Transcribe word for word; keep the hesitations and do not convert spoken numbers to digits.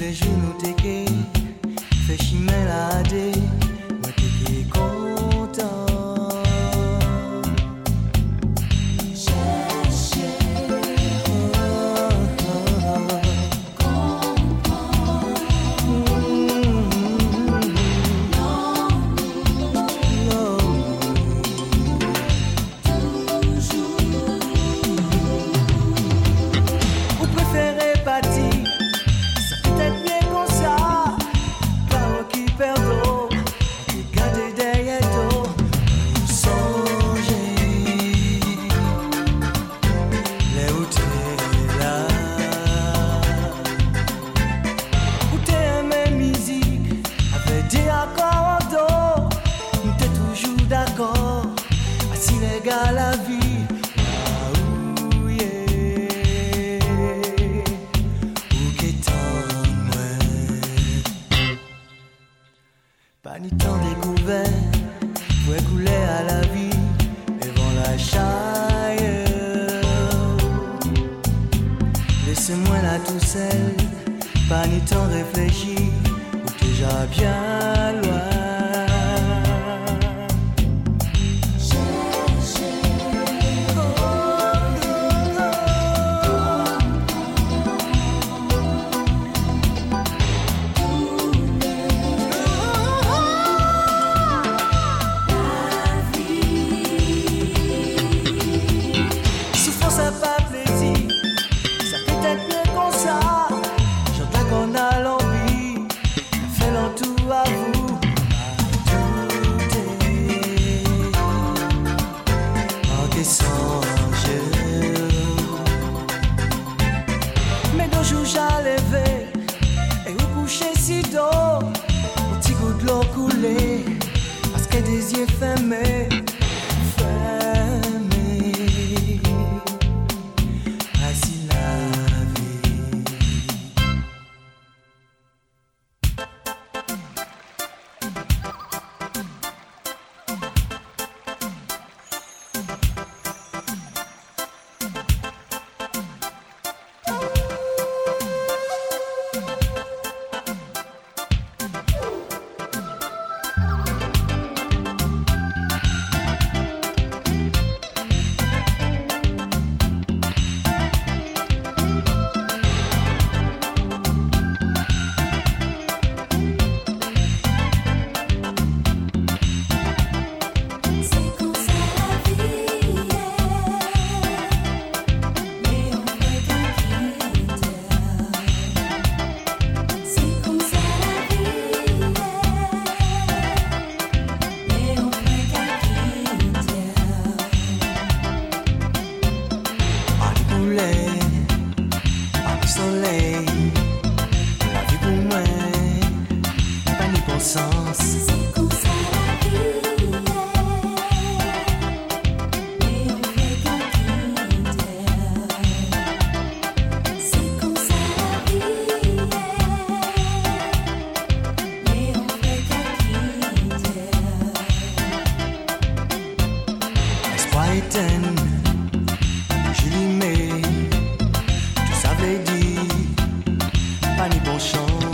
les jours nous t'équer, fait chimé la dé, moi t'équer content. La vie, ah ouh yeah, ou qu'étant moi, pas ni temps découvert, pour couler à la vie, devant la chaille. Laissez-moi là tout seul, pas ni temps réfléchir, ou déjà bien loin. Parce que des yeux fermés, fermés, ainsi la vie. Soleil, la vie pour moi, pas ni bon sens. C'est comme ça la vie, mais on fait qu'un quitter. C'est comme ça la vie, mais on fait qu'un quitter. Espoir éteint, je l'y mets, tout ça veut dire pas ni bon chance.